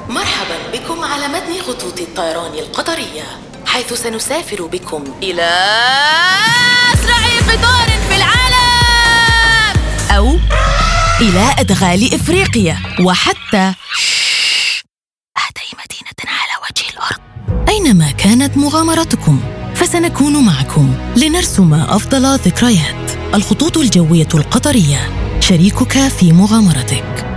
مرحبا بكم على متن خطوط الطيران القطرية، حيث سنسافر بكم إلى أسرع قطار في العالم، أو إلى أدغال إفريقيا، وحتى أهدى مدينة على وجه الأرض. أينما كانت مغامرتكم فسنكون معكم لنرسم أفضل ذكريات. الخطوط الجوية القطرية، شريكك في مغامرتك.